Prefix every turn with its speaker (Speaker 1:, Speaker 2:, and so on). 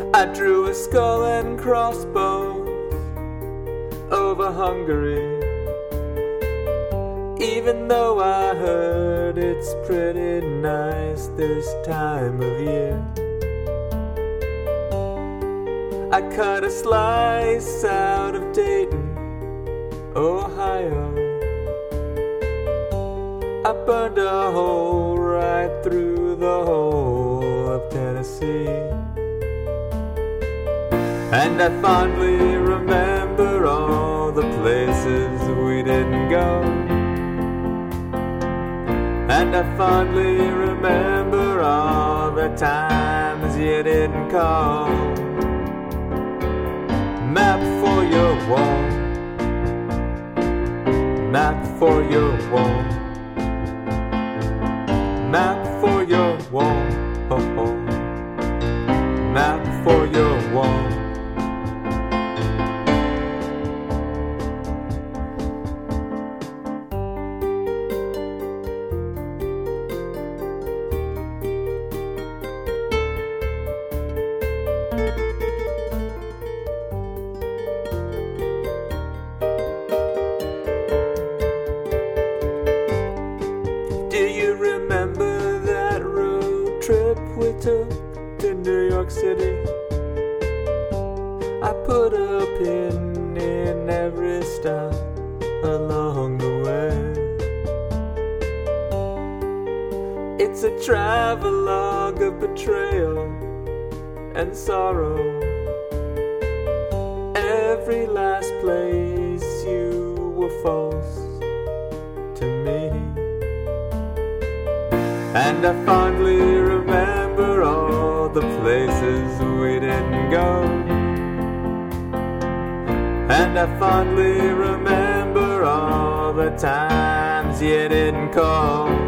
Speaker 1: I drew a skull and crossbones over Hungary, even though I heard it's pretty nice this time of year. I cut a slice out of Dayton, Ohio. I burned a hole right through the whole of Tennessee. And I fondly remember all the places we didn't go. And I fondly remember all the times you didn't call. Map for your wall, map for your wall, map for your wall, oh, oh. Map for your wall. Do you remember that road trip we took to New York City? I put a pin in every stop along the way. It's a travelogue of betrayal and sorrow. Every last place you were false to me. And I fondly remember all the places we didn't go. And I fondly remember all the times you didn't call.